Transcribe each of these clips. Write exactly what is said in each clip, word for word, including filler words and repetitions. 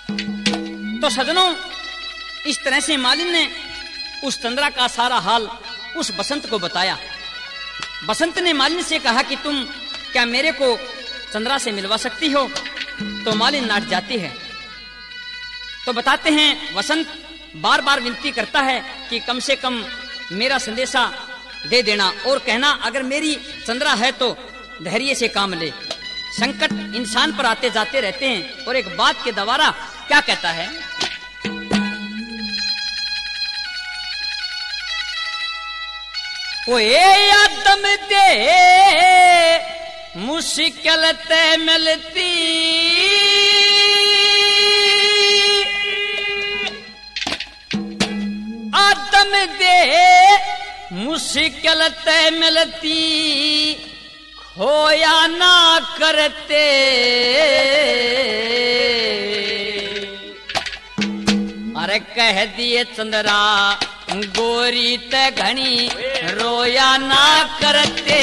तो सजनों, इस तरह से मालिन ने उस चंद्रा का सारा हाल उस बसंत को बताया। बसंत ने मालिन से कहा कि तुम क्या मेरे को चंद्रा से मिलवा सकती हो? तो मालिन नाट जाती है। तो बताते हैं वसंत बार बार विनती करता है कि कम से कम मेरा संदेशा दे देना और कहना अगर मेरी चंद्रा है तो धैर्य से काम ले। संकट इंसान पर आते जाते रहते हैं। और एक बात के दोबारा क्या कहता है, ओ ए आदम दे मुश्किल ते मिलती, आदम दे मुश्किल ते मिलती, खोया ना करते। अरे कह दिए चंद्रा गोरी ते घनी, रोया ना करते।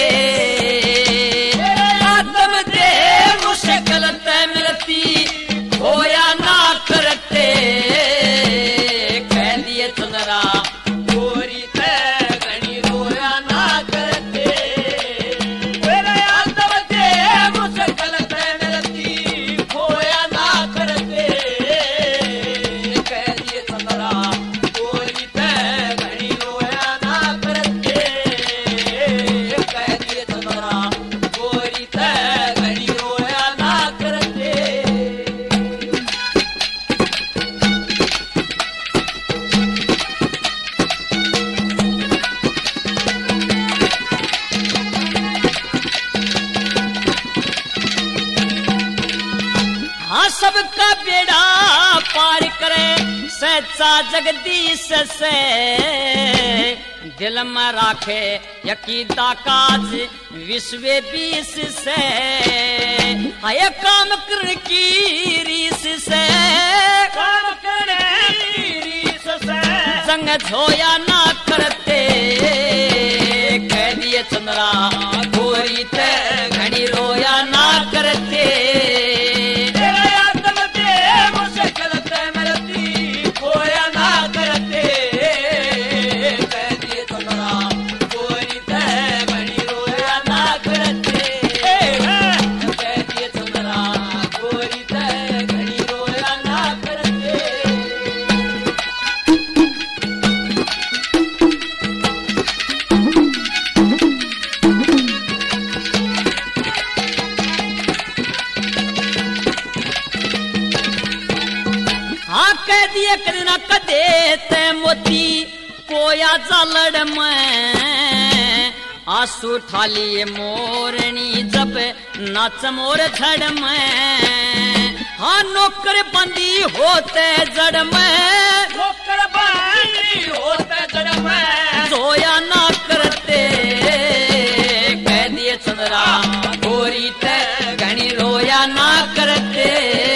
आदम दे मुश्किल ते मिलती, खोया ना करते। कह दिए चंद्रा गोरी ते घनी, रोया ना करते। आदम दे मुश्किल ते मिलती, खोया ना करते। कह दिए चंद्रा गोरी ते घनी, रोया ना करते। कह दिए चंद्रा गोरी ते घनी, रोया ना करते। हाँ सबका बेड़ा पार करे सच्चा जगदीश से, दिल में राखे यकीदा काज विश्व बीस से। आए काम करने की रीस से, काम करने की रीस से, संग धोया ना करते। कह दिए चंद्रा गोरी ते घनी, रोया ना करते। करना कदे ते मोती कोया जालड़ में, आंसू ठाली मोरनी जब नाच मोर झड़ में। हाँ नौकर बंदी होते जड़ में, नौकर बंदी होते जड़ में, सोया ना करते। कह दिए चंद्रा गोरी ते घनी, रोया ना करते।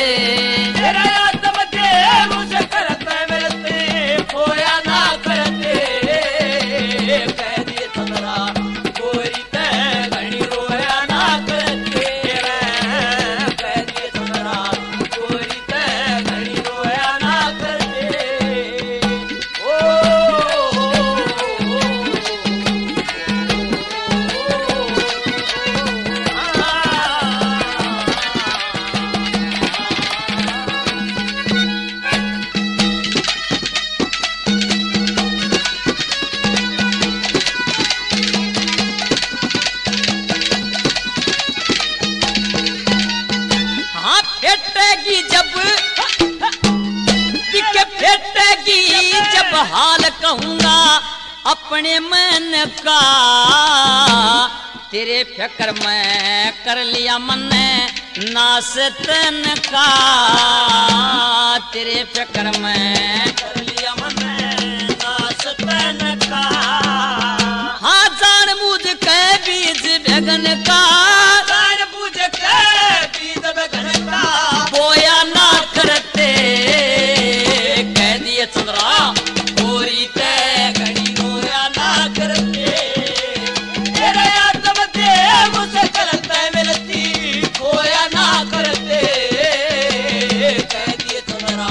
हाल कहूंगा अपने मन का, तेरे फिक्र में कर लिया मन नास तन का। तेरे फिक्र में कर लिया मन नास तन का। हाँ जान बूझ के बीज भगन का, जान बूझ के बीज भगन का, बोया ना करते। कह दिए चंद्रा गोरी ते घनी, रोया ना करते। तेरे आदम दे मुश्किल ते मिलती, खोया ना करते। कह दिए चंद्रा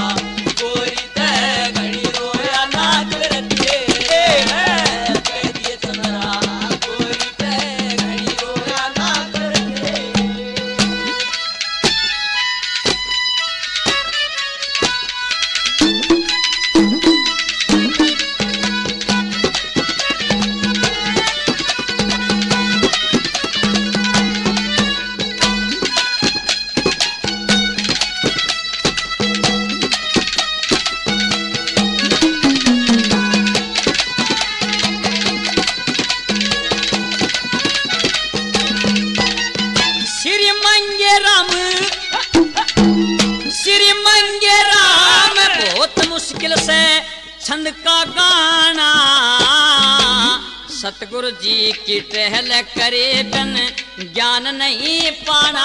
श्री मंगे राम बहुत मुश्किल से छंद का गाना सतगुरु जी की टहल करे बिन ज्ञान नहीं पाना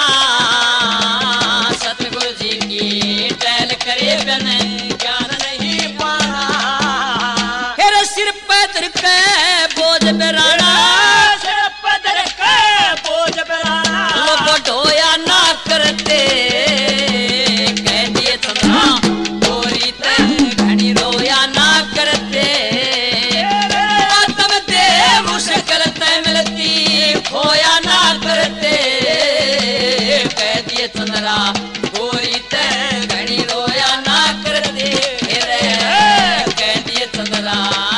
सतगुरु जी की टहल करे बिन ज्ञान नहीं पाना फिर सिर पैदर के बोझ बेराना सिर पैदर के बोझ बेराना लो ढोया ना करते कह दिए चंद्रा गोरी ते घनी रोया ना करते आत्म दे मुश्किल ते मिलती खोया ना करते कह दिए चंद्रा गोरी ते घनी रोया ना करते कह दिए चंद्रा